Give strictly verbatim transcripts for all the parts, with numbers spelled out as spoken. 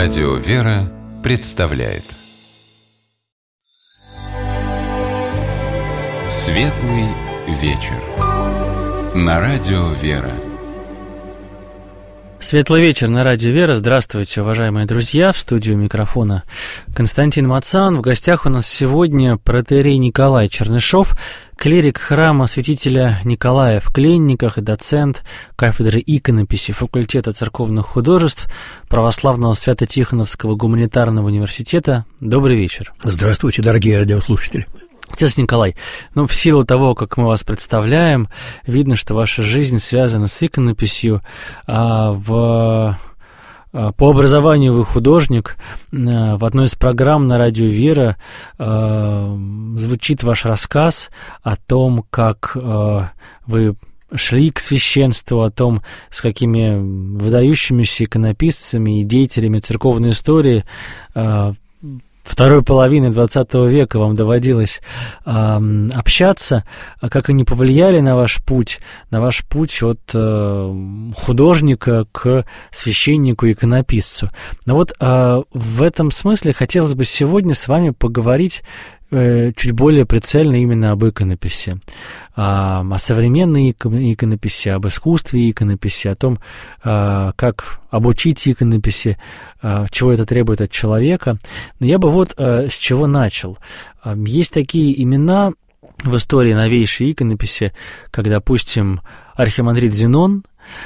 Радио «Вера» представляет Светлый вечер на Радио «Вера». Светлый вечер на Радио «Вера». Здравствуйте, уважаемые друзья. В студию микрофона Константин Мацан. В гостях у нас сегодня протоиерей Николай Чернышов, клирик храма святителя Николая в Кленниках и доцент кафедры иконописи факультета церковных художеств Православного Свято-Тихоновского гуманитарного университета. Добрый вечер. Здравствуйте, дорогие радиослушатели. Отец Николай, ну, в силу того, как мы вас представляем, видно, что ваша жизнь связана с иконописью. А в, а, по образованию вы художник. А, в одной из программ на Радио «Вера» а, звучит ваш рассказ о том, как а, вы шли к священству, о том, с какими выдающимися иконописцами и деятелями церковной истории а, второй половины двадцатого века вам доводилось э, общаться, а как они повлияли на ваш путь, на ваш путь от э, художника к священнику-иконописцу. Но вот э, в этом смысле хотелось бы сегодня с вами поговорить э, чуть более прицельно именно об иконописи, о, о современной иконописи, об искусстве иконописи, о том, э, как обучить иконописи, э, чего это требует от человека. Но я бы вот э, с чего начал. Э, есть такие имена в истории новейшей иконописи, как, допустим, архимандрит Зенон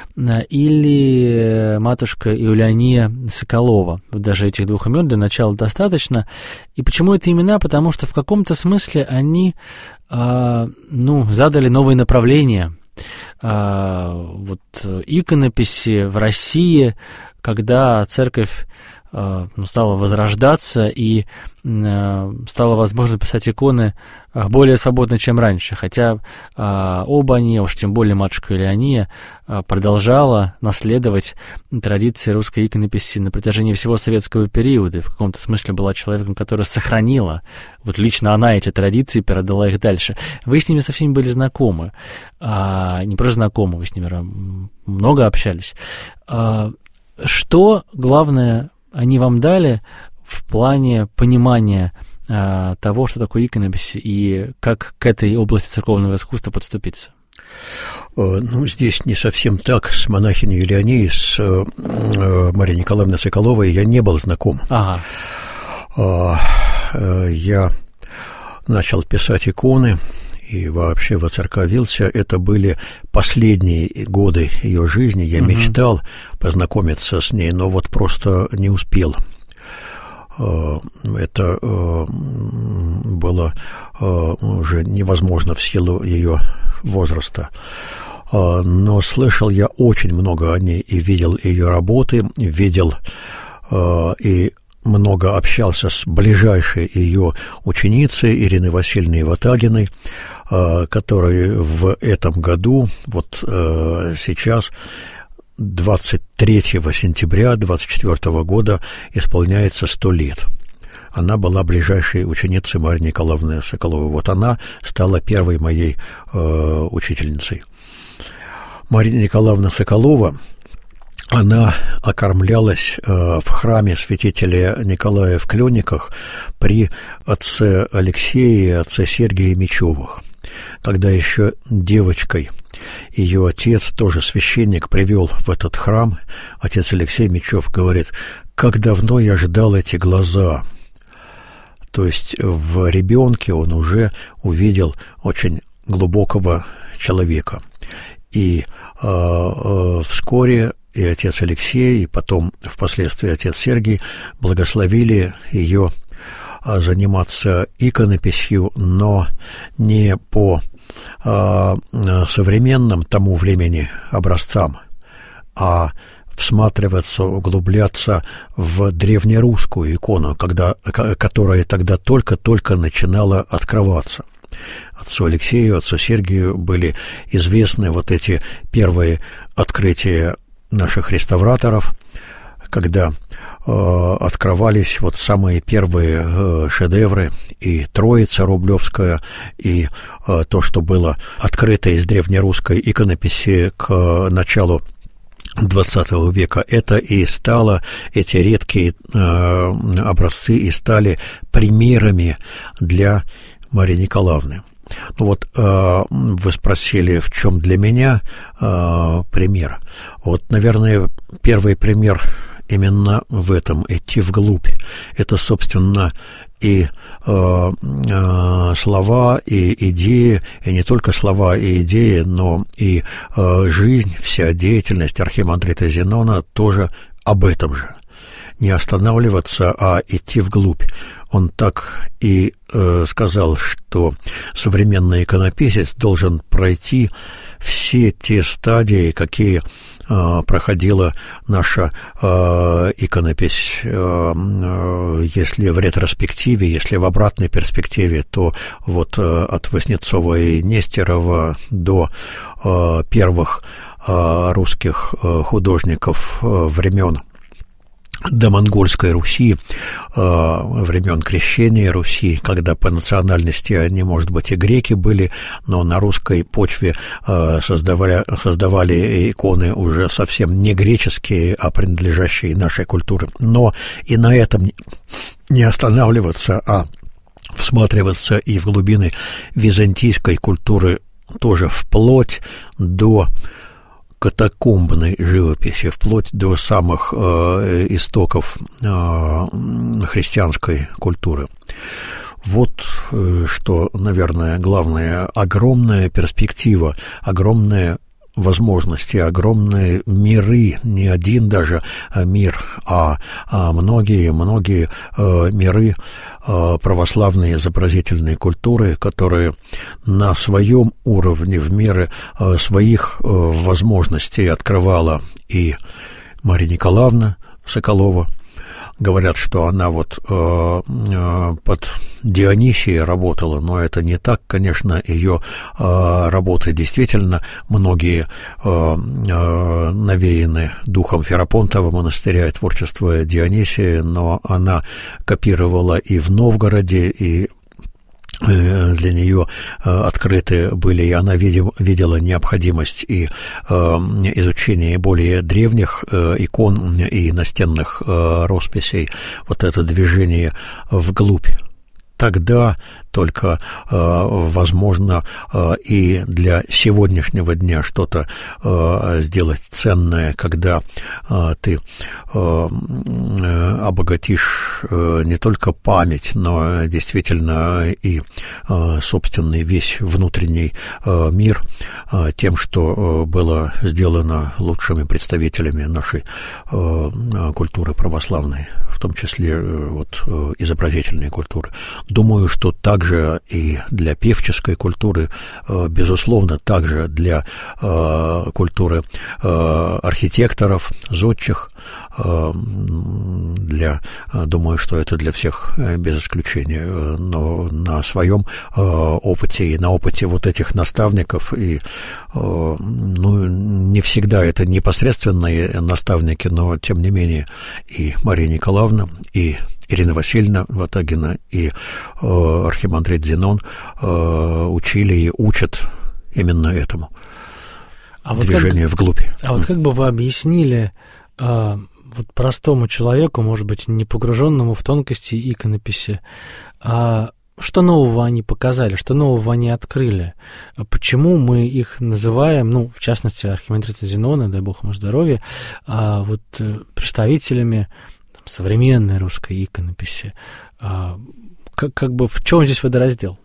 или матушка Иулиания Соколова. Вот даже этих двух имен для начала достаточно. И почему это имена? Потому что в каком-то смысле они а, ну, задали новые направления а, вот, иконописи в России, когда церковь а, ну, стала возрождаться и а, стало возможно писать иконы а, более свободно, чем раньше. Хотя а, оба они, уж тем более матушка Иулиания, а, продолжала наследовать традиции русской иконописи на протяжении всего советского периода. И в каком-то смысле была человеком, который сохранила, вот лично она эти традиции передала их дальше. Вы с ними со всеми были знакомы. А, не просто знакомы, вы с ними много общались. А, что, главное, они вам дали в плане понимания а, того, что такое иконопись и как к этой области церковного искусства подступиться? Ну, здесь не совсем так. С монахиней Иулианией, с э, Марией Николаевной Соколовой я не был знаком. Ага. А, э, я начал писать иконы и вообще воцерковился. Это были последние годы ее жизни. Я угу. мечтал познакомиться с ней, но вот просто не успел. Это было уже невозможно в силу ее возраста. Но слышал я очень много о ней и видел ее работы, видел и много общался с ближайшей ее ученицей Ириной Васильевной Ватагиной, которой в этом году, вот сейчас, двадцать третьего сентября двадцать четвёртого года, исполняется сто лет. Она была ближайшей ученицей Марии Николаевны Соколовой. Вот она стала первой моей э, учительницей. Мария Николаевна Соколова, она окормлялась э, в храме святителя Николая в Кленниках при отце Алексее и отце Сергии Мечевых. Когда еще девочкой ее отец, тоже священник, привел в этот храм, отец Алексей Мечев говорит: «Как давно я ждал эти глаза». То есть в ребенке он уже увидел очень глубокого человека. И э, э, вскоре и отец Алексей, и потом впоследствии отец Сергий благословили ее заниматься иконописью, но не по э, современным тому времени образцам, а всматриваться, углубляться в древнерусскую икону, когда, которая тогда только-только начинала открываться. Отцу Алексею, отцу Сергию были известны вот эти первые открытия наших реставраторов, когда э, открывались вот самые первые э, шедевры, и Троица Рублевская, и э, то, что было открыто из древнерусской иконописи к э, началу двадцатого века. Это и стало, эти редкие э, образцы и стали примерами для Марии Николаевны. Ну вот э, вы спросили, в чем для меня э, пример. Вот, наверное, первый пример именно в этом, идти вглубь. Это, собственно, и э, э, слова, и идеи, и не только слова и идеи, но и э, жизнь, вся деятельность архимандрита Зенона тоже об этом же. Не останавливаться, а идти вглубь. Он так и э, сказал, что современный иконописец должен пройти все те стадии, какие э, проходила наша э, иконопись. Э, э, если в ретроспективе, если в обратной перспективе, то вот э, от Васнецова и Нестерова до э, первых э, русских э, художников э, времен до монгольской Руси, э, времен крещения Руси, когда по национальности они, может быть, и греки были, но на русской почве э, создавали, создавали иконы уже совсем не греческие, а принадлежащие нашей культуре. Но и на этом не останавливаться, а всматриваться и в глубины византийской культуры тоже вплоть до катакомбной живописи, вплоть до самых э, истоков э, христианской культуры. Вот э, что, наверное, главное, огромная перспектива, огромные возможности, огромные миры, не один даже мир, а, а многие, многие э, миры э, православной изобразительной культуры, которые на своем уровне, в мере э, своих э, возможностей открывала и Мария Николаевна Соколова. Говорят, что она вот э, э, под Дионисией работала, но это не так, конечно, ее э, работы действительно многие э, э, навеяны духом Ферапонтова монастыря и творчества Дионисии, но она копировала и в Новгороде, и для нее открыты были, и она видела необходимость и изучения более древних икон и настенных росписей, вот это движение вглубь. Тогда только э, возможно э, и для сегодняшнего дня что-то э, сделать ценное, когда э, ты э, обогатишь э, не только память, но действительно и э, собственный весь внутренний э, мир э, тем, что э, было сделано лучшими представителями нашей э, культуры православной, в том числе э, вот, э, изобразительной культуры. Думаю, что также и для певческой культуры, безусловно, также для культуры архитекторов, зодчих, для, думаю, что это для всех без исключения, но на своем опыте и на опыте вот этих наставников, и, ну, не всегда это непосредственные наставники, но, тем не менее, и Мария Николаевна, и Ирина Васильевна Ватагина, и э, архимандрит Зенон э, учили и учат именно этому, а движению вот как, вглубь. А вот как бы вы объяснили э, вот простому человеку, может быть, не погруженному в тонкости иконописи, э, что нового они показали, что нового они открыли? Почему мы их называем, ну, в частности, архимандрита Зенона, дай бог ему здоровья, э, вот, э, представителями современной русской иконописи? Как, как бы в чем здесь водораздел?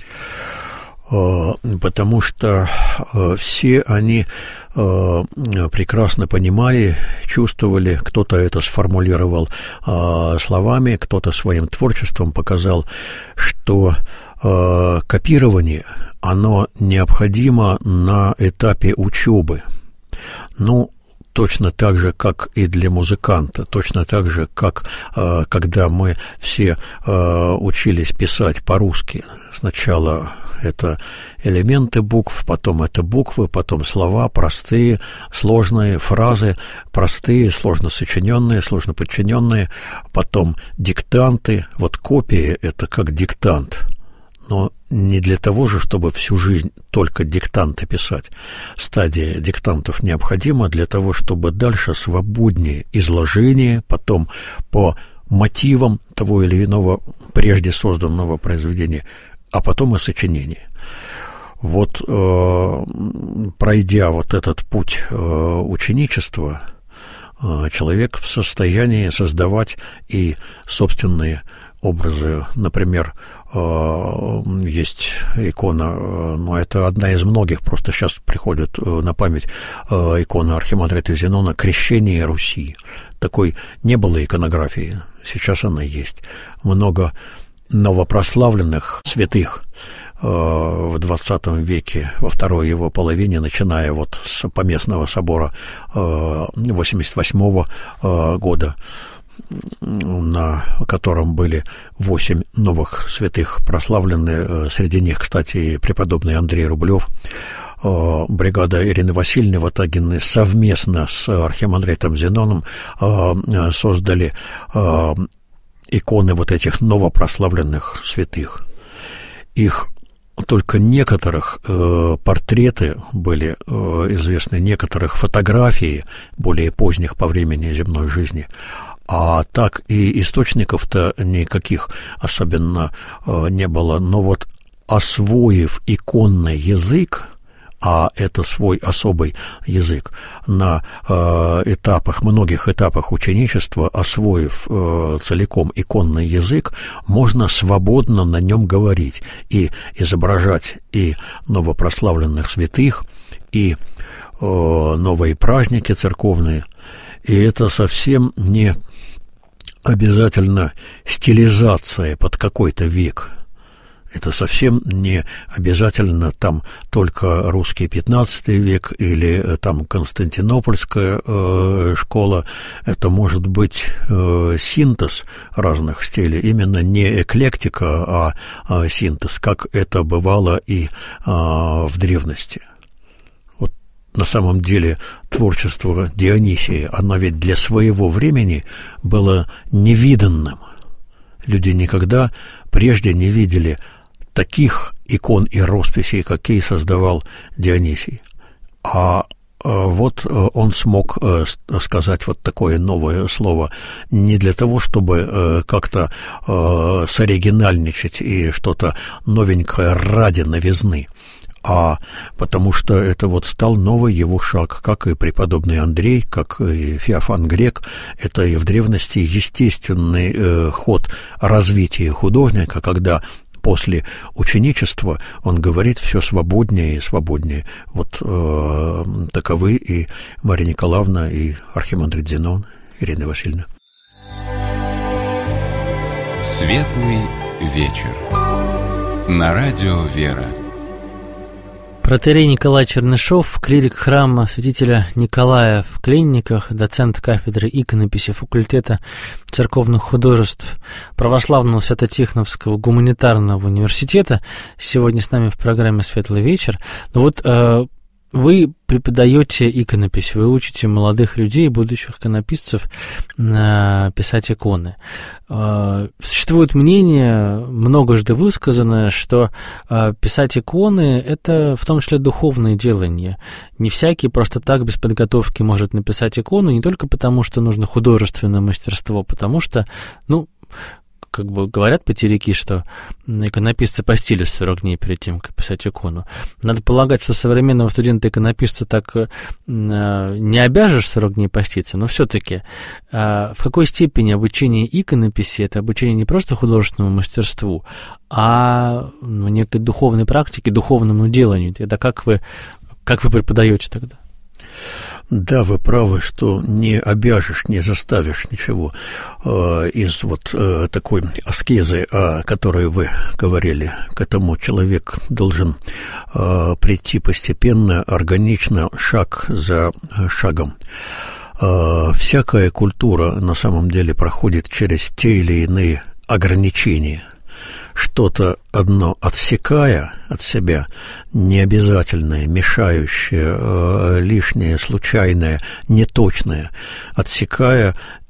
Потому что все они прекрасно понимали, чувствовали, кто-то это сформулировал словами, кто-то своим творчеством показал, что копирование, оно необходимо на этапе учебы. Ну, точно так же, как и для музыканта, точно так же, как э, когда мы все э, учились писать по-русски. Сначала это элементы букв, потом это буквы, потом слова, простые, сложные фразы, простые, сложно сочиненные, сложно подчиненные, потом диктанты. Вот копия – это как диктант. но не для того же, чтобы всю жизнь только диктанты писать. Стадия диктантов необходима для того, чтобы дальше свободнее изложение, потом по мотивам того или иного прежде созданного произведения, а потом и сочинение. Вот э, пройдя вот этот путь э, ученичества, э, человек в состоянии создавать и собственные образы. Например, э, есть икона, э, но это одна из многих, просто сейчас приходит э, на память э, икона архимандрита Зенона «Крещение Руси». Такой не было иконографии, сейчас она есть. Много новопрославленных святых в двадцатом веке, во второй его половине, начиная вот с Поместного собора восемьдесят восьмого года, на котором были восемь новых святых прославлены, среди них, кстати, и преподобный Андрей Рублев, бригада Ирины Васильевны Ватагиной совместно с архимандритом Зеноном создали иконы вот этих новопрославленных святых. Их только некоторых э, портреты были э, известны, некоторых фотографий, более поздних по времени земной жизни, а так и источников-то никаких особенно э, не было. Но вот освоив иконный язык, а это свой особый язык, на э, этапах, многих этапах ученичества, освоив э, целиком иконный язык, можно свободно на нем говорить и изображать и новопрославленных святых, и э, новые праздники церковные. И это совсем не обязательно стилизация под какой-то век. Это совсем не обязательно там только русский пятнадцатый век или там Константинопольская э, школа. Это может быть э, синтез разных стилей, именно не эклектика, а, а синтез, как это бывало и а, в древности. Вот на самом деле творчество Дионисия, оно ведь для своего времени было невиданным. Люди никогда прежде не видели таких икон и росписей, какие создавал Дионисий. А вот он смог сказать вот такое новое слово не для того, чтобы как-то соригинальничать и что-то новенькое ради новизны, а потому что это вот стал новый его шаг, как и преподобный Андрей, как и Феофан Грек. Это и в древности естественный ход развития художника, когда после ученичества он говорит все свободнее и свободнее. Вот э, таковы и Мария Николаевна, и архимандрит Зенон, Ирина Васильевна. Светлый вечер. На радио «Вера». Протоиерей Николай Чернышов, клирик храма святителя Николая в Кленниках, доцент кафедры иконописи факультета церковных художеств Православного Свято-Тихоновского гуманитарного университета, сегодня с нами в программе «Светлый вечер». Ну вот э, вы преподаете иконопись, вы учите молодых людей, будущих иконописцев, э, писать иконы. Э, существует мнение, многожды высказанное, что э, писать иконы – это в том числе духовное делание. Не всякий просто так, без подготовки, может написать икону, не только потому, что нужно художественное мастерство, потому что, ну, как бы говорят потеряки, что иконописцы постились сорок дней перед тем, как писать икону. Надо полагать, что современного студента-иконописца так э, не обяжешь сорок дней поститься, но все-таки э, в какой степени обучение иконописи – это обучение не просто художественному мастерству, а ну, некой духовной практике, духовному деланию? Это как вы, как вы преподаете тогда? Да, вы правы, что не обяжешь, не заставишь ничего э, из вот э, такой аскезы, о которой вы говорили. К этому человек должен э, прийти постепенно, органично, шаг за шагом. Э, всякая культура на самом деле проходит через те или иные ограничения. Что-то одно отсекая от себя, необязательное, мешающее, э, лишнее, случайное, неточное, отсекая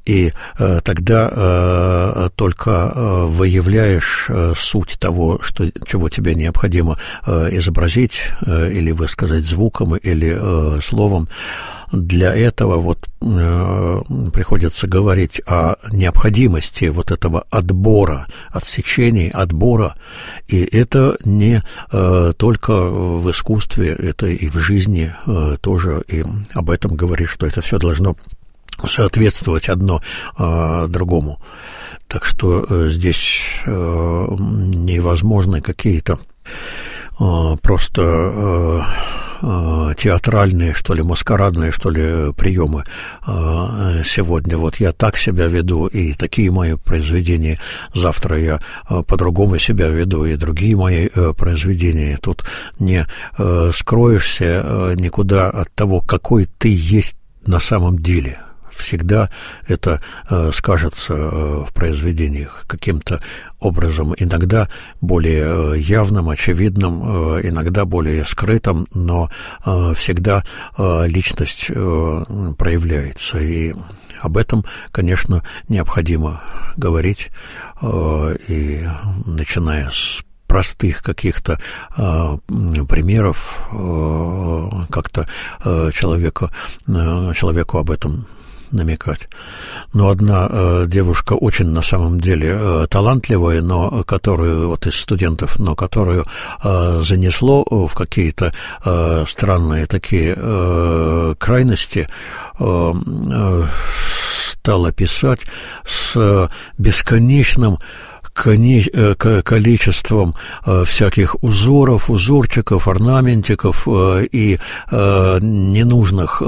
И э, тогда э, только э, выявляешь э, суть того, что, чего тебе необходимо э, изобразить э, или высказать звуком или э, словом. Для этого вот э, приходится говорить о необходимости вот этого отбора, отсечения, отбора. И это не э, только в искусстве, это и в жизни э, тоже. И об этом говорит, что это все должно соответствовать одно э, другому. Так что э, здесь э, невозможны какие-то э, просто... Э, театральные, что ли, маскарадные, что ли, приемы сегодня. Вот я так себя веду, и такие мои произведения. Завтра я по-другому себя веду, и другие мои произведения. Тут не скроешься никуда от того, какой ты есть на самом деле. Всегда это э, скажется э, в произведениях каким-то образом, иногда более э, явным, очевидным, э, иногда более скрытым, но э, всегда э, личность э, проявляется. И об этом, конечно, необходимо говорить, э, и начиная с простых каких-то э, примеров, э, как-то э, человеку, э, человеку об этом намекать. Но одна э, девушка очень на самом деле э, талантливая, но которую вот из студентов, но которую э, занесло в какие-то э, странные такие э, крайности, э, э, стала писать с бесконечным количеством всяких узоров, узорчиков, орнаментиков и ненужных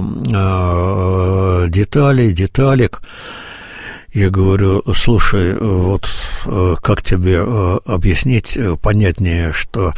деталей, деталек. Я говорю: слушай, вот как тебе объяснить понятнее, что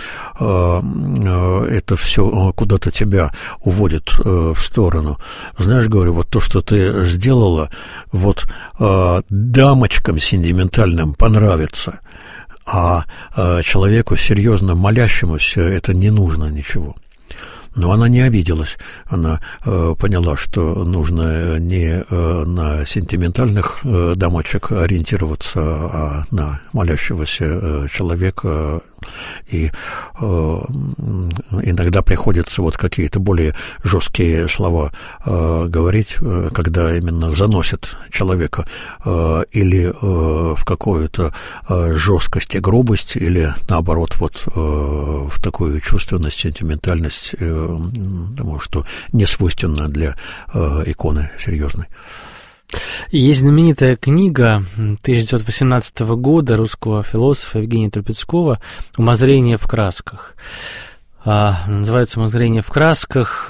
это все куда-то тебя уводит в сторону. Знаешь, говорю, вот то, что ты сделала, вот дамочкам сентиментальным понравится, а человеку серьезно молящемуся это не нужно ничего. Но она не обиделась, она э, поняла, что нужно не э, на сентиментальных э, дамочек ориентироваться, а на молящегося э, человека. И э, иногда приходится вот какие-то более жесткие слова э, говорить, э, когда именно заносит человека э, или э, в какую-то э, жесткость и грубость, или наоборот вот э, в такую чувственность, сентиментальность, э, потому что не свойственно для э, иконы серьезной. Есть знаменитая книга тысяча девятьсот восемнадцатого года русского философа Евгения Трубецкого «Умозрение в красках». Называется «Умозрение в красках».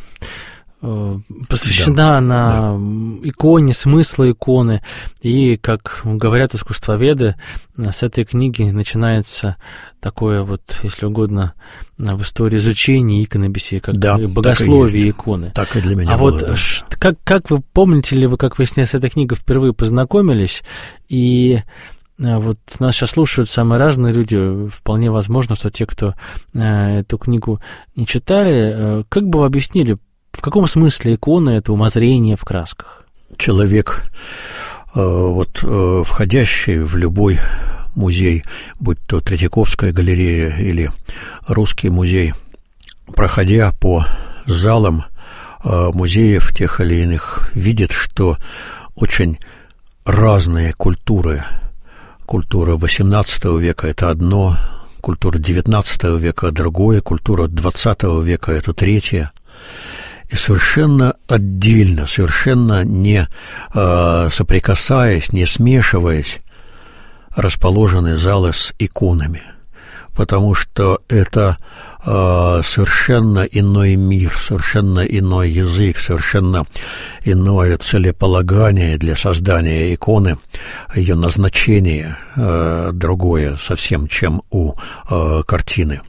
Посвящена да, она да. иконе, смыслу иконы. И, как говорят искусствоведы, с этой книги начинается такое вот, если угодно, в истории изучения иконописи, как да, богословие так иконы. Так и для меня а было, вот да. как, как вы помните ли вы, как вы с ней, с этой книгой впервые познакомились? И вот нас сейчас слушают самые разные люди. Вполне возможно, что те, кто э, эту книгу не читали, э, как бы вы объяснили, в каком смысле икона — это умозрение в красках? Человек, э, вот, э, входящий в любой музей, будь то Третьяковская галерея или Русский музей, проходя по залам э, музеев тех или иных, видит, что очень разные культуры. Культура восемнадцатого века – это одно, культура девятнадцатого века – другое, культура двадцатого века – это третье. И совершенно отдельно, совершенно не э, соприкасаясь, не смешиваясь, расположены залы с иконами, потому что это э, совершенно иной мир, совершенно иной язык, совершенно иное целеполагание для создания иконы, ее назначение э, другое совсем, чем у э, картины.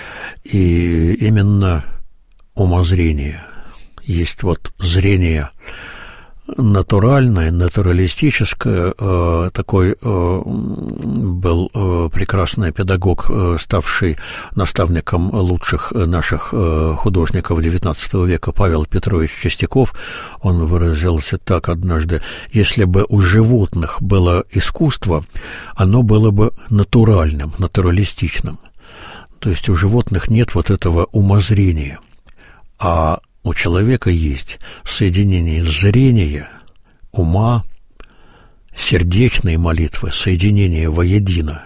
И именно умозрение. Есть вот зрение натуральное, натуралистическое. Такой был прекрасный педагог, ставший наставником лучших наших художников девятнадцатого века, Павел Петрович Чистяков. Он выразился так однажды: если бы у животных было искусство, оно было бы натуральным, натуралистичным. То есть у животных нет вот этого умозрения, а у человека есть соединение зрения, ума, сердечной молитвы, соединение воедино.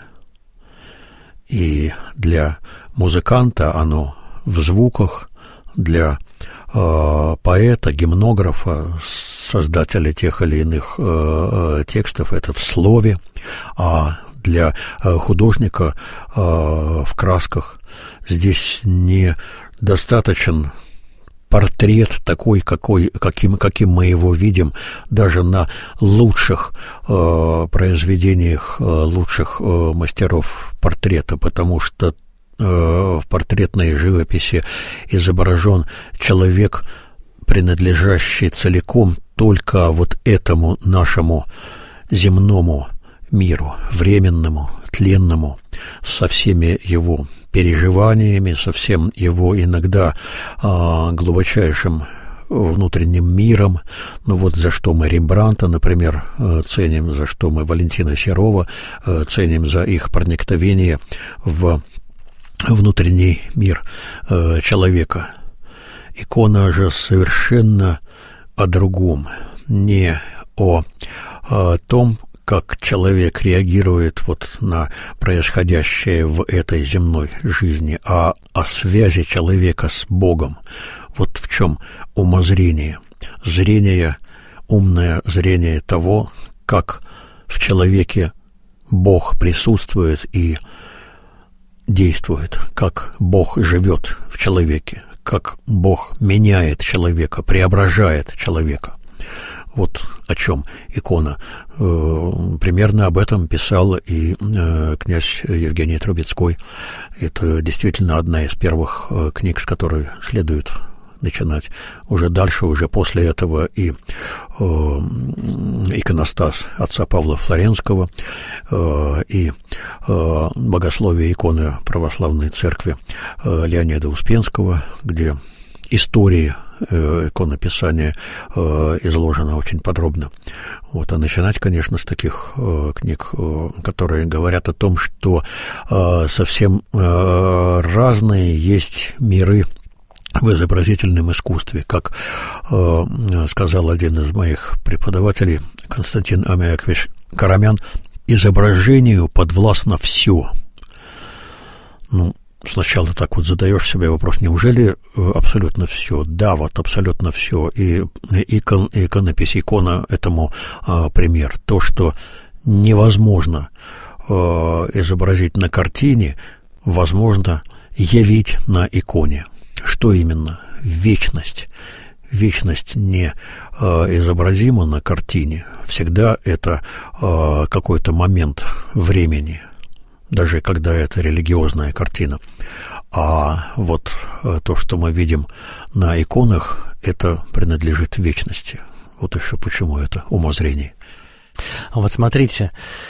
И для музыканта оно в звуках, для э, поэта, гимнографа, создателя тех или иных э, текстов это в слове, а для э, художника э, в красках. Здесь недостаточен портрет такой, какой, каким, каким мы его видим даже на лучших э, произведениях э, лучших э, мастеров портрета, потому что э, в портретной живописи изображен человек, принадлежащий целиком только вот этому нашему земному миру, временному, тленному, со всеми его переживаниями, со всем его иногда э, глубочайшим внутренним миром. Ну вот за что мы Рембрандта, например, э, ценим, за что мы Валентина Серова э, ценим, за их проникновение в внутренний мир э, человека. Икона же совершенно о другом, не о, о том, как человек реагирует вот на происходящее в этой земной жизни, а о связи человека с Богом. Вот в чем умозрение. Зрение, умное зрение того, как в человеке Бог присутствует и действует, как Бог живет в человеке, как Бог меняет человека, преображает человека. Вот о чем икона. Примерно об этом писал и князь Евгений Трубецкой. Это действительно одна из первых книг, с которой следует начинать. Уже дальше, уже после этого и иконостас отца Павла Флоренского, и богословие иконы православной церкви Леонида Успенского, где история иконописания э, изложено очень подробно. Вот. А начинать, конечно, с таких э, книг, э, которые говорят о том, что э, совсем э, разные есть миры в изобразительном искусстве. Как э, сказал один из моих преподавателей, Константин Амиакович Карамян, изображению подвластно все. Ну, сначала так вот задаешь себе вопрос, неужели абсолютно все? Да, вот абсолютно все. И икон, иконопись, икона этому а, пример. То, что невозможно а, изобразить на картине, возможно явить на иконе. Что именно? Вечность. Вечность не а, изобразима на картине. Всегда это а, какой-то момент времени, даже когда это религиозная картина. А вот то, что мы видим на иконах, это принадлежит вечности. Вот еще почему это умозрение. Вот смотрите,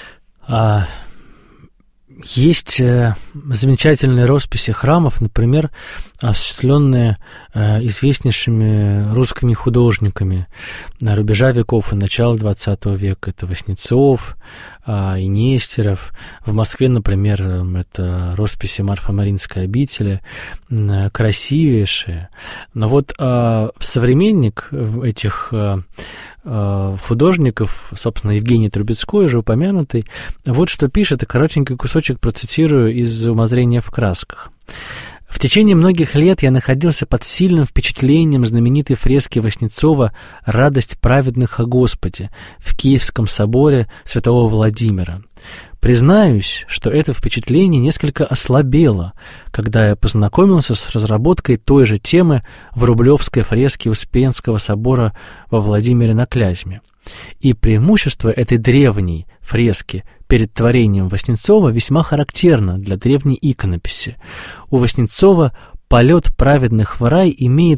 есть замечательные росписи храмов, например, осуществленные известнейшими русскими художниками на рубежа веков и начала двадцатого века. Это Васнецов и Нестеров. В Москве, например, это росписи Марфа-Маринской обители, красивейшие. Но вот современник этих художников, собственно, Евгений Трубецкой, уже упомянутый, вот что пишет, и коротенький кусочек процитирую из «Умозрения в красках». В течение многих лет я находился под сильным впечатлением знаменитой фрески Васнецова «Радость праведных о Господе» в Киевском соборе святого Владимира. Признаюсь, что это впечатление несколько ослабело, когда я познакомился с разработкой той же темы в рублевской фреске Успенского собора во Владимире на Клязьме. И преимущество этой древней фрески перед творением Васнецова весьма характерно для древней иконописи. У Васнецова полет праведных в рай имеет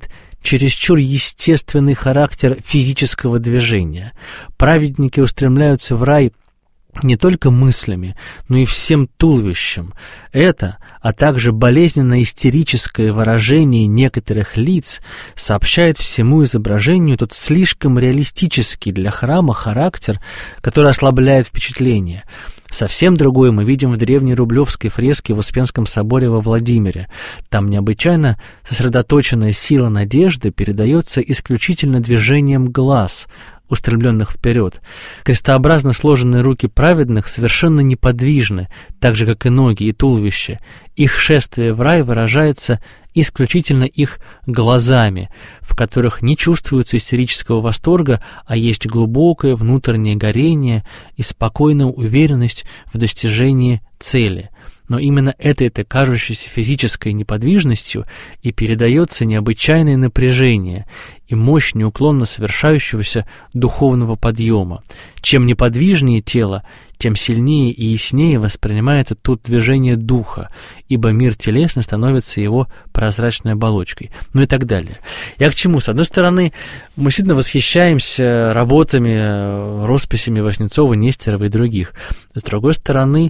чересчур естественный характер физического движения. Праведники устремляются в рай не только мыслями, но и всем туловищем. Это, а также болезненно-истерическое выражение некоторых лиц сообщает всему изображению тот слишком реалистический для храма характер, который ослабляет впечатление. Совсем другое мы видим в древней рублевской фреске в Успенском соборе во Владимире. Там необычайно сосредоточенная сила надежды передается исключительно движением глаз, устремленных вперед. Крестообразно сложенные руки праведных совершенно неподвижны, так же, как и ноги и туловище. Их шествие в рай выражается исключительно их глазами, в которых не чувствуется истерического восторга, а есть глубокое внутреннее горение и спокойная уверенность в достижении цели. Но именно этой-то кажущейся физической неподвижностью и передается необычайное напряжение и мощь неуклонно совершающегося духовного подъема. Чем неподвижнее тело, тем сильнее и яснее воспринимается тут движение духа, ибо мир телесный становится его прозрачной оболочкой, ну и так далее. Я к чему? С одной стороны, мы сильно восхищаемся работами, росписями Васнецова, Нестерова и других. С другой стороны,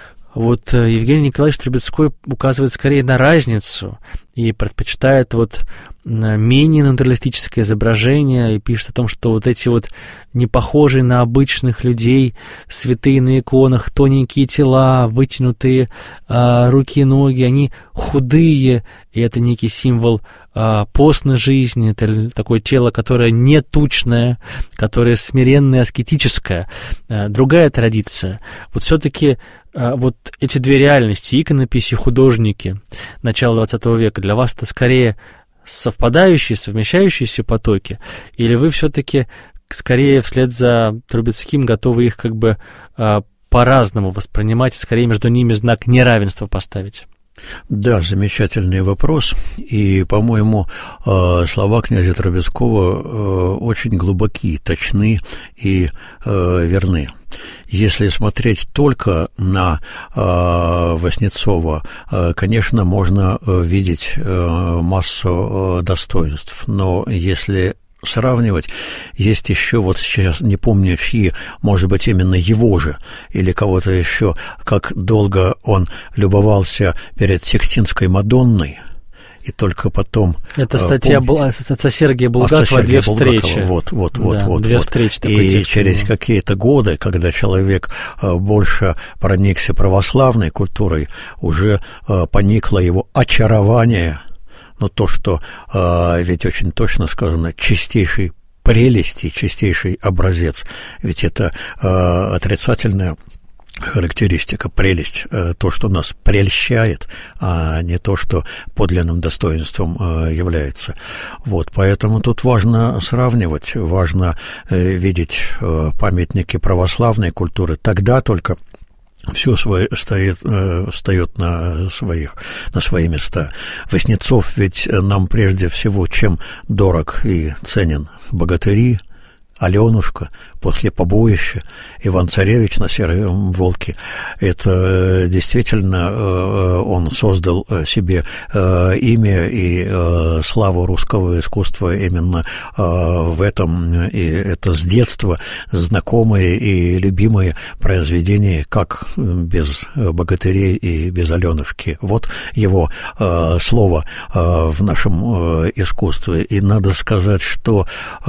вот Евгений Николаевич Трубецкой указывает скорее на разницу и предпочитает вот менее натуралистическое изображение и пишет о том, что вот эти вот непохожие на обычных людей святые на иконах, тоненькие тела, вытянутые а, руки и ноги, они худые, и это некий символ а, постной жизни, это такое тело, которое не тучное, которое смиренное, аскетическое. А, другая традиция. Вот все-таки а, вот эти две реальности, иконописи, художники начала двадцатого века, для вас это скорее совпадающие, совмещающиеся потоки, или вы все-таки скорее вслед за Трубецким готовы их как бы а, по-разному воспринимать, скорее между ними знак неравенства поставить? Да, замечательный вопрос, и, по-моему, слова князя Трубецкого очень глубоки, точны и верны. Если смотреть только на Васнецова, конечно, можно видеть массу достоинств, но если сравнивать, есть еще, вот сейчас не помню чьи, может быть, именно его же, или кого-то еще, как долго он любовался перед Сикстинской Мадонной, и только потом... Это статья помните, отца Сергия Булгакова «Две встречи». Вот, вот, вот, да, вот. «Две вот. встречи». И через был. Какие-то годы, когда человек больше проникся православной культурой, уже поникло его очарование. Но то, что э, ведь очень точно сказано, чистейшей прелести, чистейший образец, ведь это э, отрицательная характеристика, прелесть, э, то, что нас прельщает, а не то, что подлинным достоинством э, является. Вот, поэтому тут важно сравнивать, важно э, видеть э, памятники православной культуры, тогда только все свое стоит, э, встает на, своих, на свои места. Васнецов ведь нам прежде всего чем дорог и ценен: богатыри, Аленушка, после побоища, Иван-Царевич на сером волке. Это действительно он создал себе имя и славу русского искусства именно в этом, и это с детства знакомые и любимые произведения, как без богатырей и без Аленушки. Вот его слово в нашем искусстве. И надо сказать, что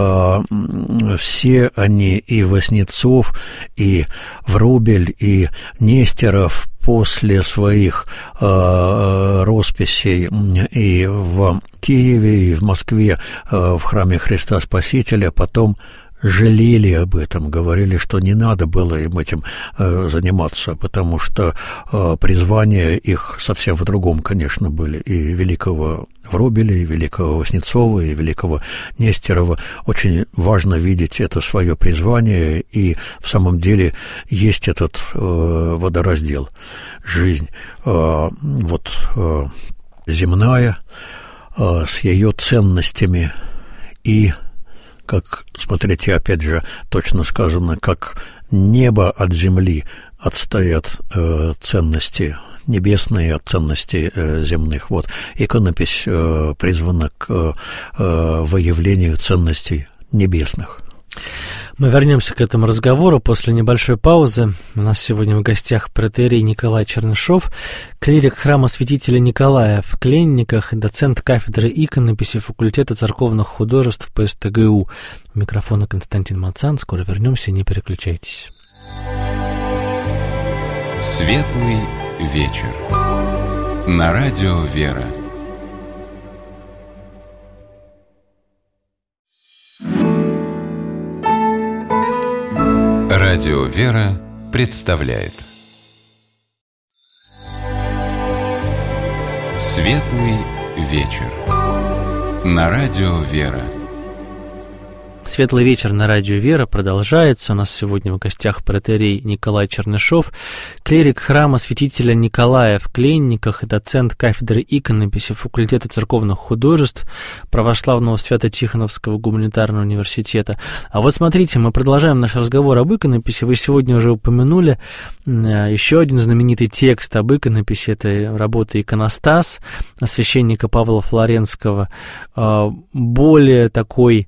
все они, и Васнецов, и Врубель, и Нестеров, после своих э, росписей и в Киеве, и в Москве, э, в храме Христа Спасителя, потом жалели об этом, говорили, что не надо было им этим э, заниматься, потому что э, призвания их совсем в другом, конечно, были. И великого Врубеля, и великого Васнецова, и великого Нестерова. Очень важно видеть это свое призвание, и в самом деле есть этот э, водораздел. Жизнь э, вот э, земная, э, с ее ценностями, и как, смотрите, опять же, точно сказано, как небо от земли отстоят э, ценности небесные от ценностей земных. Вот иконопись призвана к выявлению ценностей небесных. Мы вернемся к этому разговору после небольшой паузы. У нас сегодня в гостях протоиерей Николай Чернышов, клирик храма святителя Николая в Кленниках, доцент кафедры иконописи факультета церковных художеств по эс тэ гэ у. У микрофона Константин Мацан. Скоро вернемся, не переключайтесь. Светлый вечер. На радио «Вера». Радио «Вера» представляет Светлый вечер. На радио «Вера». Светлый вечер на радио «Вера» продолжается. У нас сегодня в гостях протоиерей Николай Чернышов, клирик храма святителя Николая в Кленниках, доцент кафедры иконописи факультета церковных художеств Православного Свято-Тихоновского гуманитарного университета. А вот смотрите, мы продолжаем наш разговор об иконописи. Вы сегодня уже упомянули еще один знаменитый текст об иконописи. Это работа «Иконостас» священника Павла Флоренского. Более такой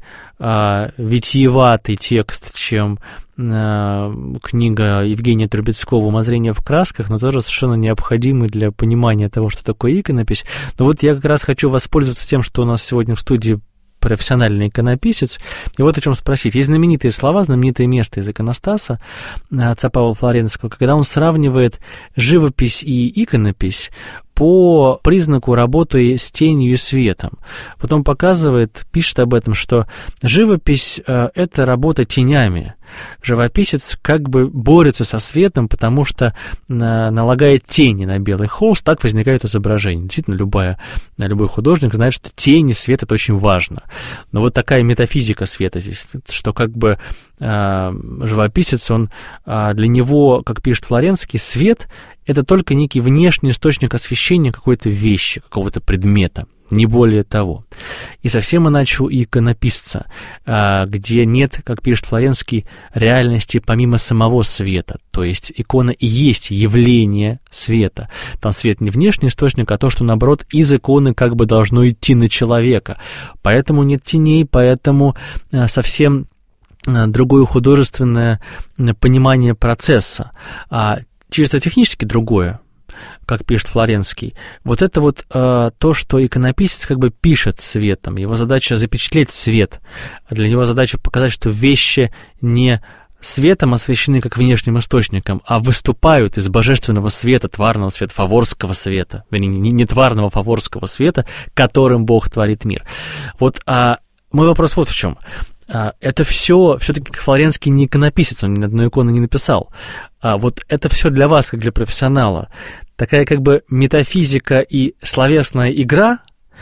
витиеватый текст, чем э, книга Евгения Трубецкого «Умозрение в красках», но тоже совершенно необходимый для понимания того, что такое иконопись. Но вот я как раз хочу воспользоваться тем, что у нас сегодня в студии профессиональный иконописец, и вот о чем спросить. Есть знаменитые слова, знаменитое место из иконостаса отца Павла Флоренского, когда он сравнивает живопись и иконопись по признаку работы с тенью и светом. Потом показывает, пишет об этом, что живопись э, — это работа тенями. Живописец как бы борется со светом, потому что э, налагает тени на белый холст, так возникает изображение. Действительно, любая, любой художник знает, что тень и свет — это очень важно. Но вот такая метафизика света здесь, что как бы э, живописец, он э, для него, как пишет Флоренский, свет — это только некий внешний источник освещения какой-то вещи, какого-то предмета, не более того. И совсем иначе у иконописца, где нет, как пишет Флоренский, реальности помимо самого света. То есть икона и есть явление света. Там свет не внешний источник, а то, что, наоборот, из иконы как бы должно идти на человека. Поэтому нет теней, поэтому совсем другое художественное понимание процесса. Чисто технически другое, как пишет Флоренский. Вот это вот э, то, что иконописец как бы пишет светом. Его задача запечатлеть свет. Для него задача показать, что вещи не светом освещены как внешним источником, а выступают из божественного света, тварного света, фаворского света. Вернее, не, не тварного, фаворского света, которым Бог творит мир. Вот а, мой вопрос вот в чем. Это все, все-таки Флоренский не иконописец, он ни одной иконы не написал. А вот это все для вас, как для профессионала, такая как бы метафизика и словесная игра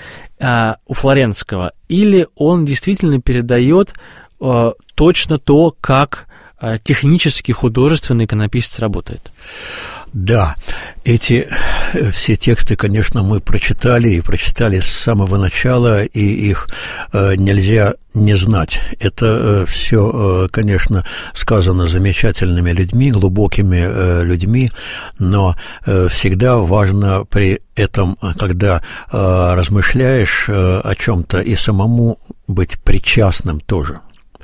а, у Флоренского, или он действительно передает а, точно то, как а, технически художественный иконописец работает? Да, эти все тексты, конечно, мы прочитали, и прочитали с самого начала, и их э, нельзя не знать. Это э, все, э, конечно, сказано замечательными людьми, глубокими э, людьми, но э, всегда важно при этом, когда э, размышляешь э, о чем-то, и самому быть причастным тоже.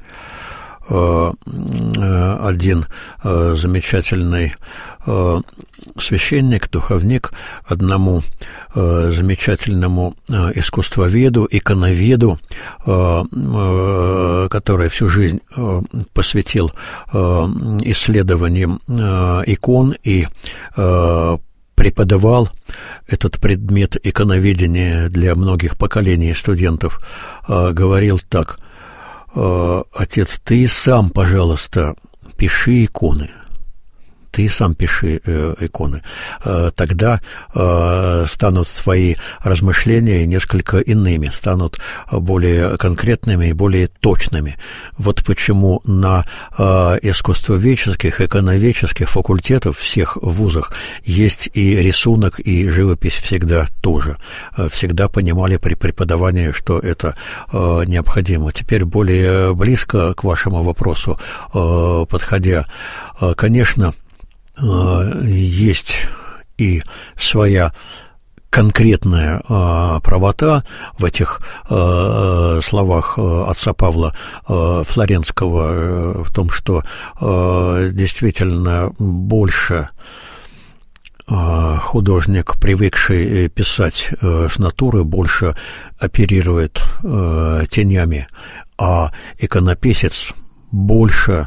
Один замечательный священник, духовник, одному замечательному искусствоведу, иконоведу, который всю жизнь посвятил исследованиям икон и преподавал этот предмет иконоведения для многих поколений студентов, говорил так: «Отец, ты сам, пожалуйста, пиши иконы. Ты сам пиши э, иконы. Э, тогда э, станут твои размышления несколько иными, станут более конкретными и более точными». Вот почему на э, искусствоведческих, иконоведческих факультетах всех вузах есть и рисунок, и живопись всегда тоже. Э, всегда понимали при преподавании, что это э, необходимо. Теперь более близко к вашему вопросу э, подходя, э, конечно, есть и своя конкретная э, правота в этих э, словах э, отца Павла э, Флоренского, э, в том, что э, действительно больше э, художник, привыкший писать э, с натуры, больше оперирует э, тенями, а иконописец больше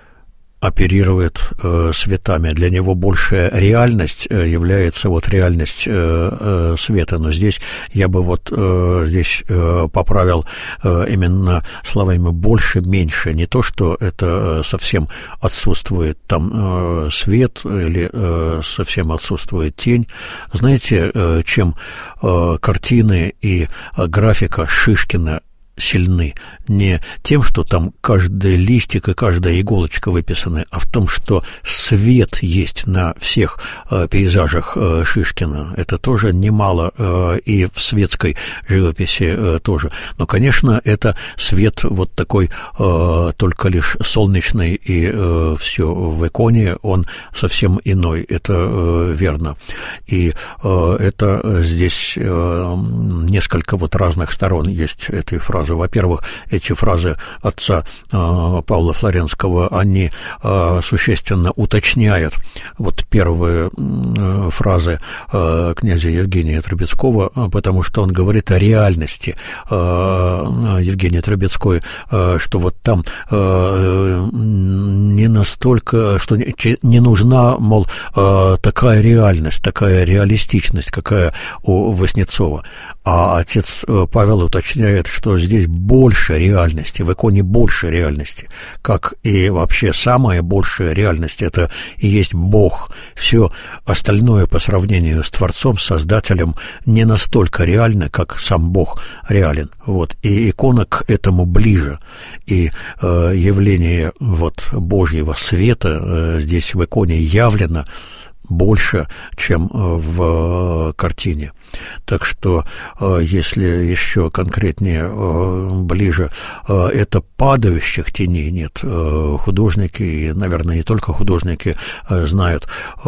оперирует э, светами. Для него большая реальность э, является вот реальность э, э, света. Но здесь я бы вот э, здесь э, поправил э, именно словами больше, меньше. Не то, что это совсем отсутствует там э, свет или э, совсем отсутствует тень. Знаете, э, чем э, картины и э, графика Шишкина сильны? Не тем, что там каждый листик и каждая иголочка выписаны, а в том, что свет есть на всех э, пейзажах э, Шишкина. Это тоже немало, э, и в светской живописи э, тоже. Но, конечно, это свет вот такой э, только лишь солнечный, и э, все в иконе, он совсем иной, это э, верно. И э, это здесь э, несколько вот разных сторон есть этой фразы. Во-первых, эти фразы отца э, Павла Флоренского, они э, существенно уточняют вот первые э, фразы э, князя Евгения Трубецкого, потому что он говорит о реальности э, Евгения Трубецкой, э, что вот там э, не настолько, что не, не нужна, мол, э, такая реальность, такая реалистичность, какая у Васнецова. А отец Павел уточняет, что здесь больше реальности, в иконе больше реальности, как и вообще самая большая реальность, это и есть Бог. Все остальное по сравнению с Творцом, Создателем, не настолько реально, как сам Бог реален. Вот. И икона к этому ближе. И э, явление вот Божьего света э, здесь в иконе явлено больше, чем в картине. Так что, если еще конкретнее, ближе, это падающих теней нет. Художники, и, наверное, не только художники знают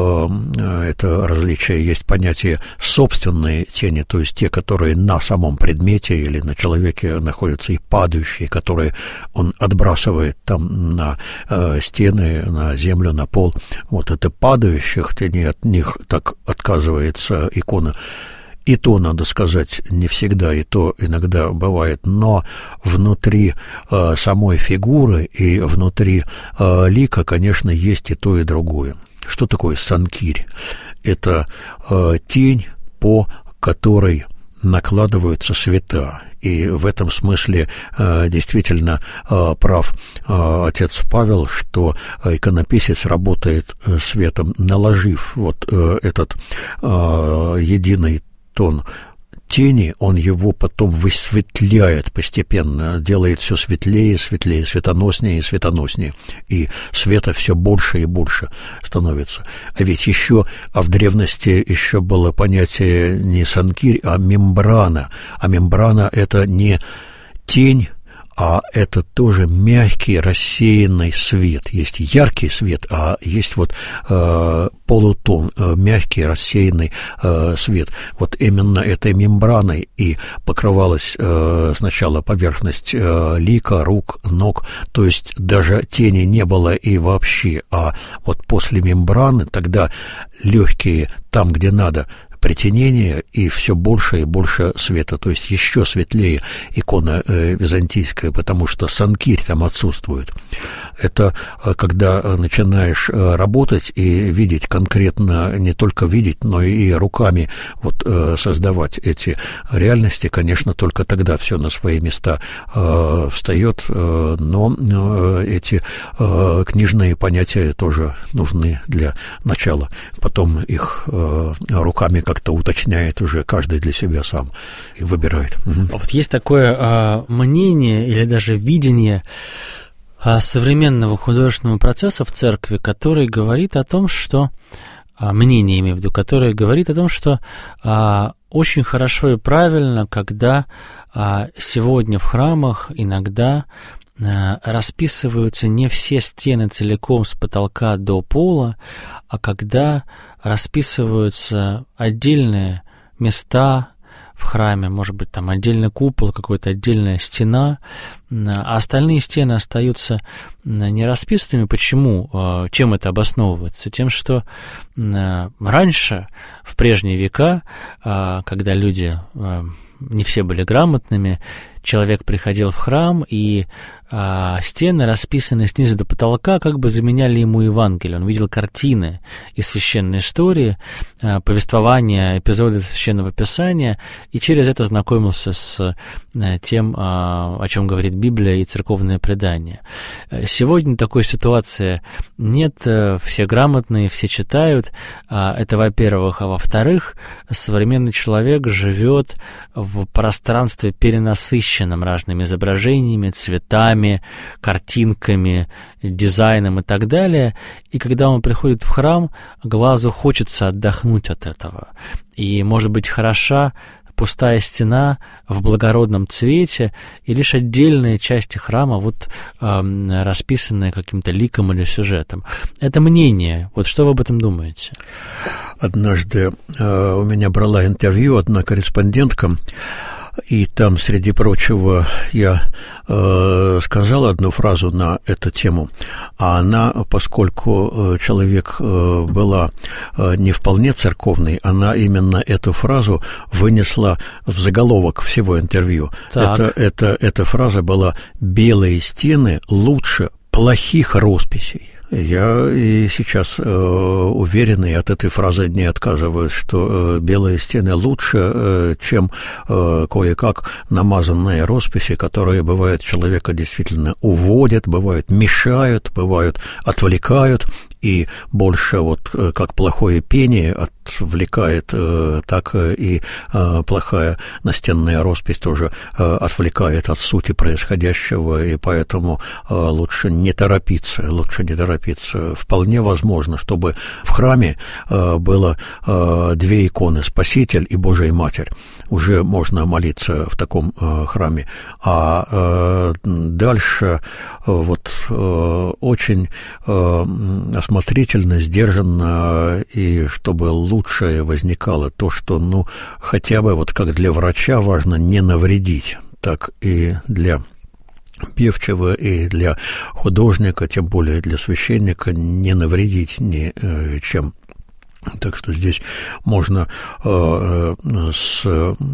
это различие. Есть понятие собственные тени, то есть те, которые на самом предмете или на человеке находятся, и падающие, которые он отбрасывает там на стены, на землю, на пол. Вот это падающих теней, от них так отказывается икона. И то, надо сказать, не всегда, и то иногда бывает, но внутри э, самой фигуры и внутри э, лика, конечно, есть и то, и другое. Что такое санкирь? Это э, тень, по которой накладываются света. И в этом смысле э, действительно э, прав э, отец Павел, что иконописец работает э, светом, наложив вот э, этот э, единый тон тени, он его потом высветляет постепенно, делает все светлее, светлее, светоноснее и светоноснее, и света все больше и больше становится. А ведь еще, а в древности еще было понятие не санкирь, а мембрана, а мембрана — это не тень, а это тоже мягкий рассеянный свет. Есть яркий свет, а есть вот э, полутон, э, мягкий рассеянный э, свет. Вот именно этой мембраной и покрывалась э, сначала поверхность э, лика, рук, ног, то есть даже тени не было и вообще. А вот после мембраны тогда легкие там, где надо, притенение, и все больше и больше света, то есть еще светлее икона э, византийская, потому что санкирь там отсутствует. Это э, когда начинаешь э, работать и видеть конкретно, не только видеть, но и руками вот э, создавать эти реальности, конечно, только тогда все на свои места э, встает, э, но э, эти э, книжные понятия тоже нужны для начала. Потом их э, руками как-то уточняет уже каждый для себя сам и выбирает. Угу. Вот есть такое а, мнение или даже видение а, современного художественного процесса в церкви, который говорит о том, что а, мнение, имею в виду, которое говорит о том, что а, очень хорошо и правильно, когда а, сегодня в храмах иногда расписываются не все стены целиком с потолка до пола, а когда расписываются отдельные места в храме, может быть, там отдельный купол, какая-то отдельная стена, а остальные стены остаются не расписанными. Почему? Чем это обосновывается? Тем, что раньше, в прежние века, когда люди не все были грамотными, человек приходил в храм, и а, стены, расписанные снизу до потолка, как бы заменяли ему Евангелие. Он видел картины из священной истории, а, повествования, эпизоды священного писания, и через это знакомился с а, тем, а, о чем говорит Библия и церковное предание. Сегодня такой ситуации нет, все грамотные, все читают. А, это, во-первых. А во-вторых, современный человек живет в пространстве перенасыщенном разными изображениями, цветами, картинками, дизайном и так далее. И когда он приходит в храм, глазу хочется отдохнуть от этого. И, может быть, хороша пустая стена в благородном цвете, и лишь отдельные части храма вот э, расписанные каким-то ликом или сюжетом. Это мнение. Вот что вы об этом думаете? Однажды э, у меня брала интервью одна корреспондентка, и там, среди прочего, я э, сказал одну фразу на эту тему, а она, поскольку э, человек э, была э, не вполне церковной, она именно эту фразу вынесла в заголовок всего интервью. Это, это, эта фраза была «Белые стены лучше плохих росписей». Я и сейчас э, уверен, и от этой фразы не отказываюсь, что э, белые стены лучше, э, чем э, кое-как намазанные росписи, которые, бывает, человека действительно уводят, бывают мешают, бывают отвлекают, и больше вот как плохое пение отвлекает, так и плохая настенная роспись тоже отвлекает от сути происходящего, и поэтому лучше не торопиться, лучше не торопиться. Вполне возможно, чтобы в храме было две иконы, Спаситель и Божия Матерь. Уже можно молиться в таком храме. А дальше вот очень осмотрительно, сдержанно, и чтобы лучше возникало то, что, ну, хотя бы вот как для врача важно не навредить, так и для певчего и для художника, тем более для священника, не навредить ни чем. Так что здесь можно э, с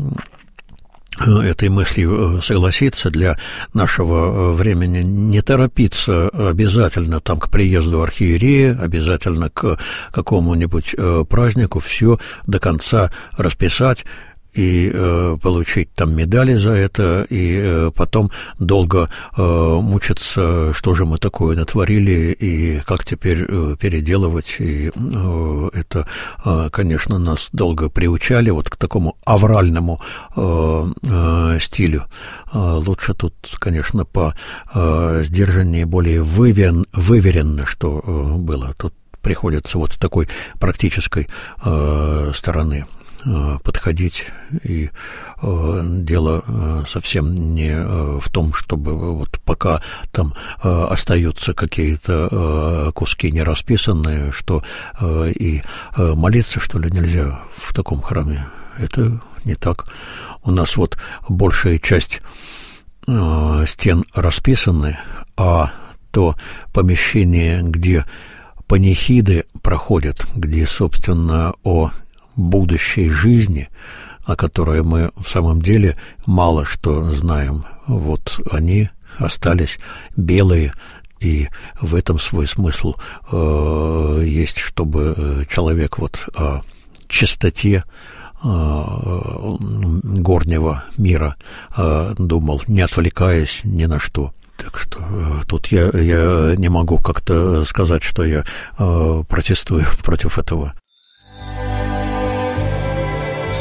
этой мыслью согласиться. Для нашего времени не торопиться обязательно там к приезду архиерея, обязательно к какому-нибудь празднику все до конца расписать и э, получить там медали за это, и э, потом долго э, мучиться, что же мы такое натворили, и как теперь э, переделывать. И э, это, э, конечно, нас долго приучали вот к такому авральному э, э, стилю. Э, лучше тут, конечно, по э, сдержаннее, более выверен, выверенно, что э, было. Тут приходится вот с такой практической э, стороны подходить, и э, дело э, совсем не э, в том, чтобы вот пока там э, остаются какие-то э, куски не расписанные, что э, и э, молиться, что ли, нельзя в таком храме. Это не так. У нас вот большая часть э, стен расписаны, а то помещение, где панихиды проходят, где, собственно, о будущей жизни, о которой мы в самом деле мало что знаем, вот они остались белые, и в этом свой смысл э, есть, чтобы человек вот о чистоте э, горнего мира э, думал, не отвлекаясь ни на что. Так что э, тут я, я не могу как-то сказать, что я э, протестую против этого.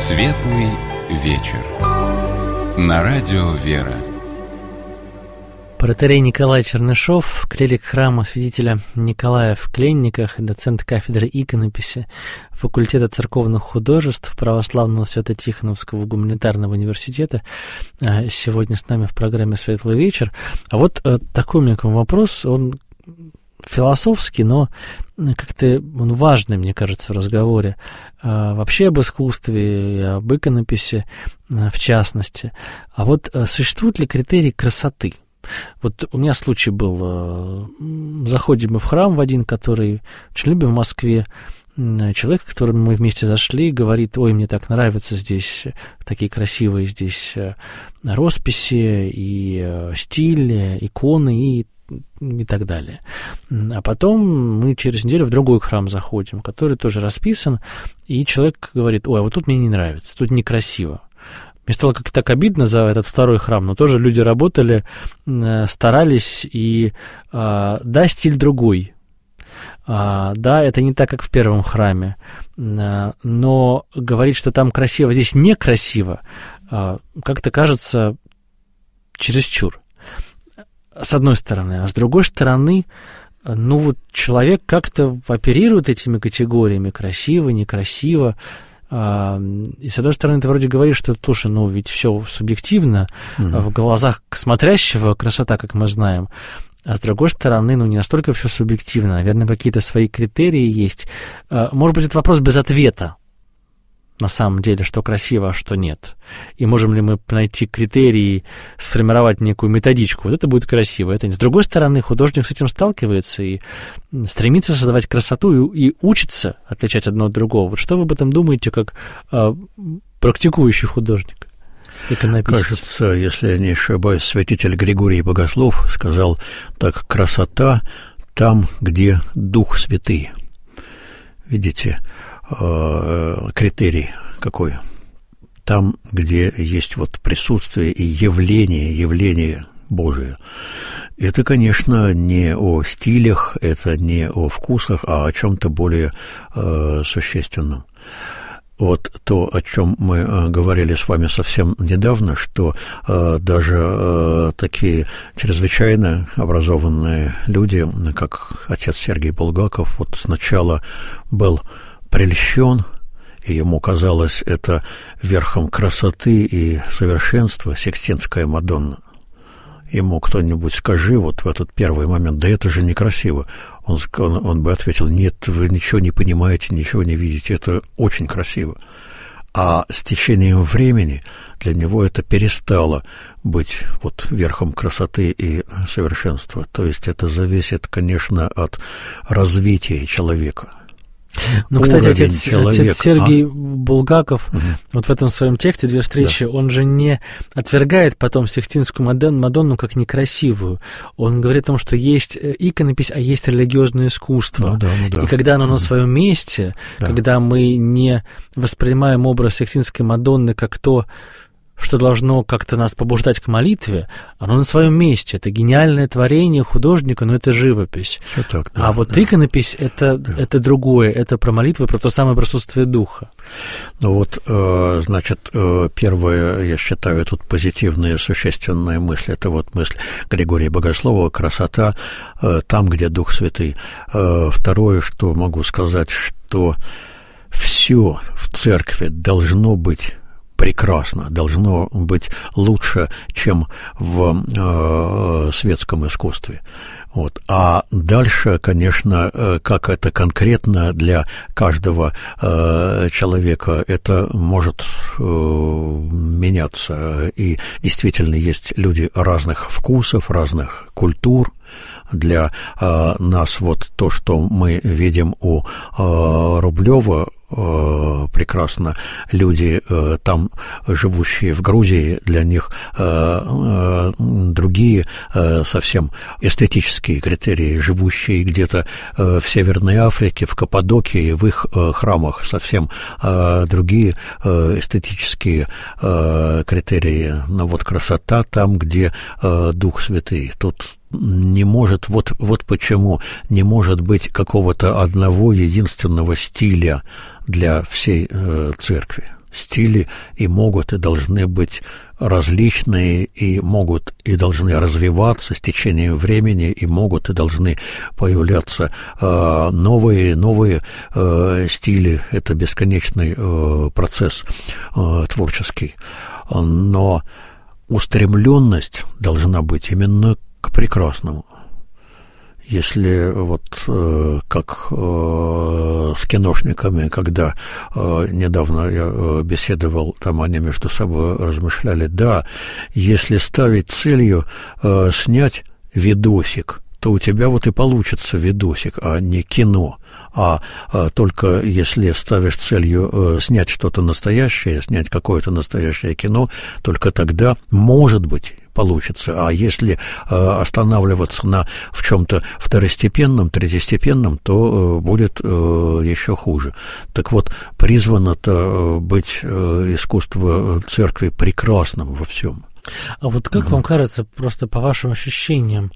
Светлый вечер. На радио «Вера». Протоиерей Николай Чернышов, клирик храма святителя Николая в Кленниках, доцент кафедры иконописи факультета церковных художеств Православного Свято-Тихоновского гуманитарного университета, сегодня с нами в программе «Светлый вечер». А вот такой у меня к вам вопрос, он философский, но как-то он важный, мне кажется, в разговоре. Вообще об искусстве и об иконописи в частности. А вот существует ли критерий красоты? Вот у меня случай был, заходим мы в храм в один, который очень любим в Москве, человек, с которым мы вместе зашли, говорит: ой, мне так нравятся здесь такие красивые здесь росписи и стиль, иконы и и так далее. А потом мы через неделю в другой храм заходим, который тоже расписан, и человек говорит: ой, а вот тут мне не нравится, тут некрасиво. Мне стало как-то так обидно за этот второй храм, но тоже люди работали, старались, и да, стиль другой. Да, это не так, как в первом храме, но говорить, что там красиво, здесь некрасиво, как-то кажется чересчур. С одной стороны. А с другой стороны, ну вот человек как-то оперирует этими категориями: красиво, некрасиво. И с одной стороны, ты вроде говоришь, что, слушай, ну ведь все субъективно, mm-hmm. в глазах смотрящего красота, как мы знаем. А с другой стороны, ну не настолько все субъективно, наверное, какие-то свои критерии есть. Может быть, это вопрос без ответа, на самом деле, что красиво, а что нет. И можем ли мы найти критерии, сформировать некую методичку? Вот это будет красиво, это нет. С другой стороны, художник с этим сталкивается и стремится создавать красоту и, и учится отличать одно от другого. Вот что вы об этом думаете, как а, практикующий художник? Кажется, если я не ошибаюсь, святитель Григорий Богослов сказал так: красота там, где Дух Святый. Видите, критерий какой? Там, где есть вот присутствие и явление, явление Божие. Это, конечно, не о стилях, это не о вкусах, а о чем-то более э, существенном. Вот то, о чем мы э, говорили с вами совсем недавно, что э, даже э, такие чрезвычайно образованные люди, как отец Сергий Булгаков, вот сначала был прельщен, и ему казалось это верхом красоты и совершенства, Сикстинская Мадонна. Ему кто-нибудь скажи вот в этот первый момент: да это же некрасиво. Он, он, он бы ответил: нет, вы ничего не понимаете, ничего не видите, это очень красиво. А с течением времени для него это перестало быть вот верхом красоты и совершенства. То есть это зависит, конечно, от развития человека. Ну, кстати, отец, отец Сергий а? Булгаков, угу. вот в этом своем тексте «Две встречи», да. он же не отвергает потом Сикстинскую Мадонну как некрасивую. Он говорит о том, что есть иконопись, а есть религиозное искусство. Ну, да, ну, да. И когда оно угу. на своем месте, да. когда мы не воспринимаем образ Сикстинской Мадонны как то, что должно как-то нас побуждать к молитве, оно на своем месте. Это гениальное творение художника, но это живопись. Все так, да, а вот да. иконопись это, да. это другое, это про молитву, про то самое присутствие духа. Ну вот, значит, первое, я считаю, тут позитивные, существенные мысли. Это вот мысль Григория Богослова: красота там, где Дух Святый. Второе, что могу сказать, что все в церкви должно быть прекрасно, должно быть лучше, чем в э, светском искусстве. Вот. А дальше, конечно, как это конкретно для каждого э, человека, это может э, меняться. И действительно есть люди разных вкусов, разных культур. Для э, нас вот то, что мы видим у э, Рублева, э, прекрасно, люди э, там, живущие в Грузии, для них э, э, другие э, совсем эстетические критерии, живущие где-то э, в Северной Африке, в Каппадокии, в их э, храмах совсем э, другие э, эстетические э, критерии. Но вот красота там, где э, Дух Святый. Тут не может, вот, вот почему не может быть какого-то одного единственного стиля для всей э, церкви. стили и могут и должны быть различные, и могут и должны развиваться с течением времени, и могут и должны появляться э, новые, новые э, стили. Это бесконечный э, процесс э, творческий. Но устремленность должна быть именно к прекрасному. Если вот э, как э, с киношниками, когда э, недавно я э, беседовал, там они между собой размышляли, да, если ставить целью э, снять видосик, то у тебя вот и получится видосик, а не кино. А, а только если ставишь целью э, снять что-то настоящее, снять какое-то настоящее кино, только тогда, может быть, получится. А если э, останавливаться на в чем-то второстепенном, третьестепенном, то э, будет э, еще хуже. Так вот, призвано-то быть э, искусство церкви прекрасным во всем. А вот как вам кажется, просто по вашим ощущениям,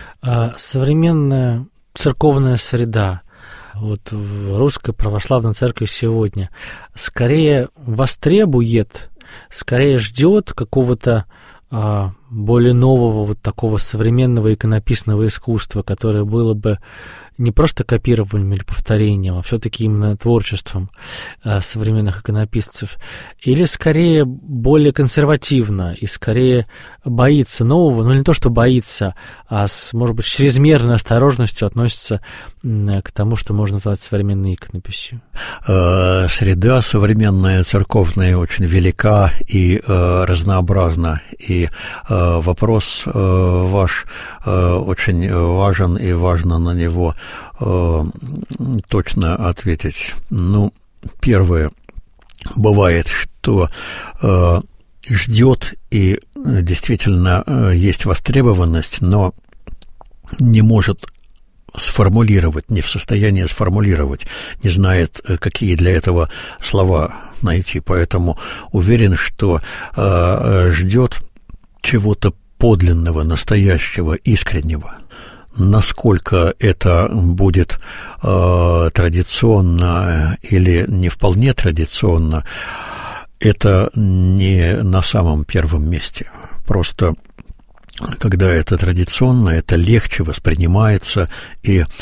современная церковная среда, вот в Русской Православной Церкви сегодня, скорее востребует, скорее ждет какого-то а, более нового, вот такого современного иконописного искусства, которое было бы не просто копированием или повторением, а все-таки именно творчеством а, современных иконописцев, или скорее более консервативно и скорее боится нового, но не то, что боится, а с, может быть, чрезмерной осторожностью относится к тому, что можно назвать современной иконописью? Среда современная церковная очень велика и э, разнообразна, и э, вопрос э, ваш э, очень важен, и важно на него э, точно ответить. Ну, первое, бывает, что э, ждет, и действительно э, есть востребованность, но не может сформулировать, не в состоянии сформулировать, не знает, какие для этого слова найти. Поэтому уверен, что э, ждет чего-то подлинного, настоящего, искреннего. Насколько это будет э, традиционно или не вполне традиционно, это не на самом первом месте. Просто когда это традиционно, это легче воспринимается, и э,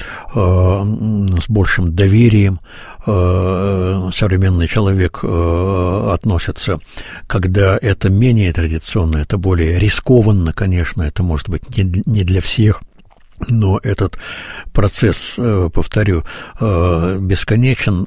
с большим доверием э, современный человек э, относится. Когда это менее традиционно, это более рискованно, конечно, это может быть не, не для всех. Но этот процесс, повторю, бесконечен,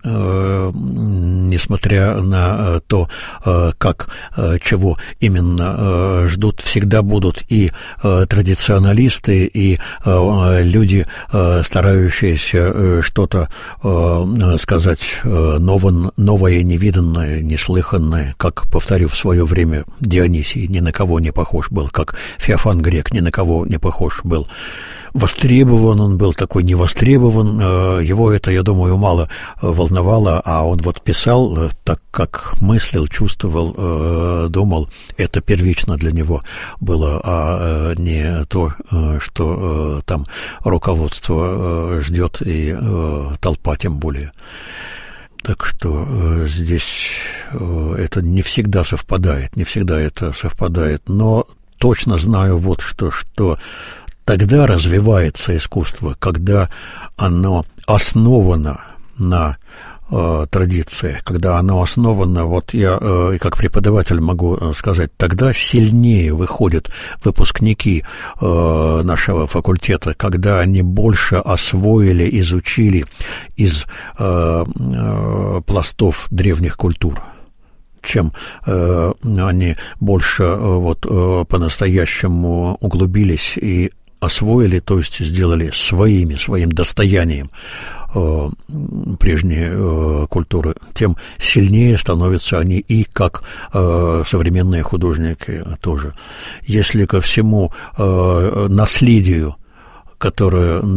несмотря на то, как, чего именно ждут, всегда будут и традиционалисты, и люди, старающиеся что-то сказать новое, новое, невиданное, неслыханное, как, повторю, в свое время Дионисий ни на кого не похож был, как Феофан Грек ни на кого не похож был. Востребован он был, такой невостребован, его это, я думаю, мало волновало, а он вот писал так, как мыслил, чувствовал, думал, это первично для него было, а не то, что там руководство ждет и толпа тем более. Так что здесь это не всегда совпадает, не всегда это совпадает, но точно знаю вот что, что тогда развивается искусство, когда оно основано на э, традициях, когда оно основано, вот я э, как преподаватель могу сказать, тогда сильнее выходят выпускники э, нашего факультета, когда они больше освоили, изучили из э, э, пластов древних культур, чем э, они больше э, вот, э, по-настоящему углубились и освоили, то есть сделали своими, своим достоянием э, прежние э, культуры, тем сильнее становятся они и как э, современные художники тоже. Если ко всему э, наследию, которое нам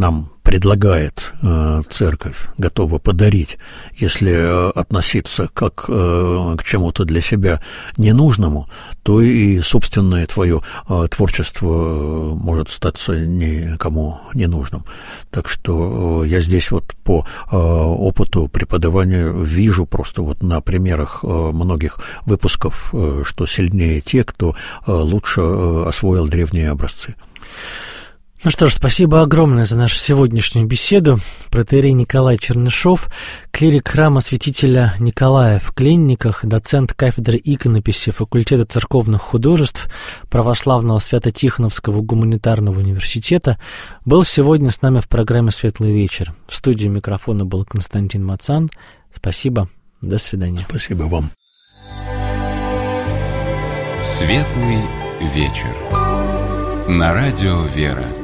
предлагает э, церковь, готова подарить, если э, относиться как э, к чему-то для себя ненужному, то и собственное твое э, творчество э, может статься никому ненужным. Так что э, я здесь вот по э, опыту преподавания вижу просто вот на примерах э, многих выпусков, э, что сильнее те, кто э, лучше э, освоил древние образцы. Ну что ж, спасибо огромное за нашу сегодняшнюю беседу. Протоиерей Николай Чернышов, клирик храма святителя Николая в Кленниках, доцент кафедры иконописи факультета церковных художеств Православного Свято-Тихоновского гуманитарного университета, был сегодня с нами в программе «Светлый вечер». В студии микрофона был Константин Мацан. Спасибо. До свидания. Спасибо вам. «Светлый вечер» на радио «Вера».